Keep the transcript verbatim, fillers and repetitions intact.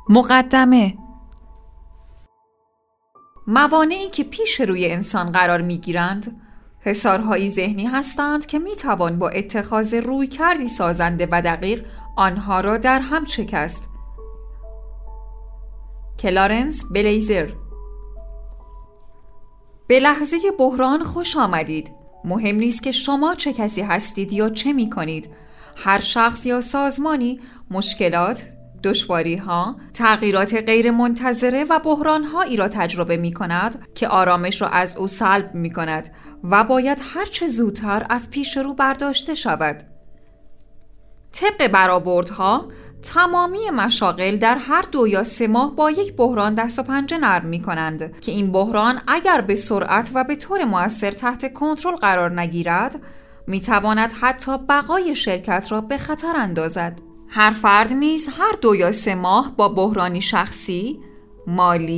مقدمه. موانعی که پیش روی انسان قرار می‌گیرند حصارهایی ذهنی هستند که می‌توان با اتخاذ رویکردی سازنده و دقیق آنها را در هم شکست. کلارنس بلیزر. به لحظه بحران خوش آمدید. مهم نیست که شما چه کسی هستید یا چه می کنید. هر شخص یا سازمانی مشکلات، دشواری‌ها، تغییرات غیر منتظره و بحران‌هایی را تجربه می کند که آرامش را از او سلب می کند و باید هرچه زودتر از پیش رو برداشته شود. طبق برآوردها تمامی مشاغل در هر دو یا سه ماه با یک بحران دست و پنجه نرم می کنند که این بحران اگر به سرعت و به طور مؤثر تحت کنترل قرار نگیرد می تواند حتی بقای شرکت را به خطر اندازد. هر فرد نیز هر دو یا سه ماه با بحرانی شخصی، مالی